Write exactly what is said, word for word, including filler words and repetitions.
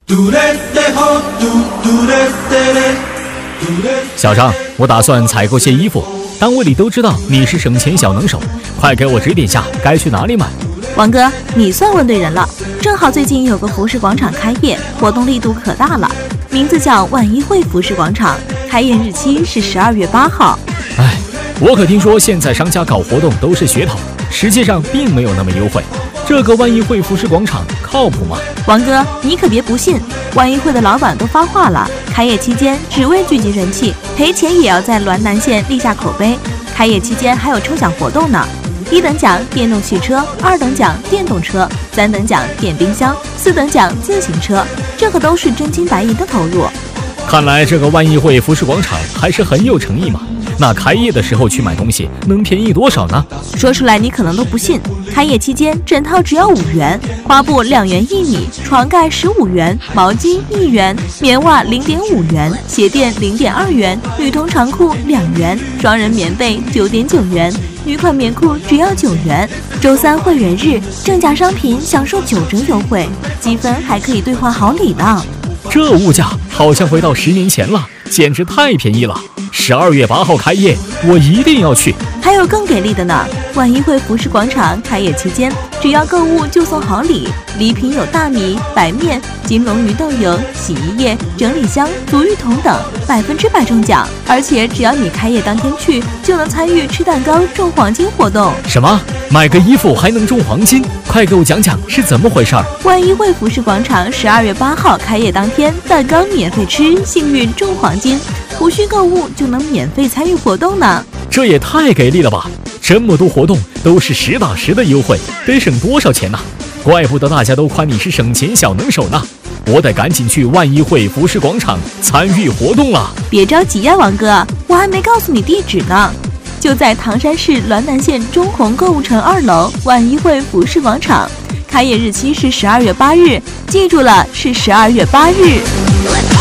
小张，我打算采购些衣服，单位里都知道你是省钱小能手，快给我指点下该去哪里买。 王哥，你算问对人了，正好最近有个服饰广场开业，活动力度可大了，名字叫万一汇服饰广场，开业日期是十二月八号。 哎，我可听说现在商家搞活动都是噱头，实际上并没有那么优惠。这个万一汇服饰广场靠谱吗？ 王哥，你可别不信，万一汇的老板都发话了，开业期间只为聚集人气，赔钱也要在滦南县立下口碑。开业期间还有抽奖活动呢，一等奖电动汽车，二等奖电动车，三等奖电冰箱，四等奖自行车，这可都是真金白银的投入。 看来这个万一汇服饰广场还是很有诚意嘛。那开业的时候去买东西能便宜多少呢？ 说出来你可能都不信，开业期间整套只要五元，花布两元一米，床盖十五元，毛巾一元，棉袜零点五元，鞋垫零点二元，女童长裤两元，双人棉被九点九元，女款棉裤只要九元。周三会员日，正价商品享受九折优惠，积分还可以兑换好礼呢。 这物价好像回到十年前了，简直太便宜了。十二月八号开业，我一定要去。 还有更给力的呢！万一汇服饰广场开业期间，只要购物就送好礼，礼品有大米、白面、金龙鱼豆油、洗衣液、整理箱、足浴桶等，百分之百中奖。而且只要你开业当天去，就能参与吃蛋糕中黄金活动。 什么？买个衣服还能中黄金？快给我讲讲是怎么回事儿！ 万一汇服饰广场十二月八号开业当天，蛋糕免费吃，幸运中黄金，无需购物就能免费参与活动呢。 这也太给力了吧！这么多活动都是实打实的优惠，得省多少钱呢？怪不得大家都夸你是省钱小能手呢！我得赶紧去万一汇服饰广场参与活动了。 别着急呀，王哥，我还没告诉你地址呢，就在唐山市滦南县中宏购物城二楼万一汇服饰广场，开业日期是十二月八日，记住了，是十二月八日。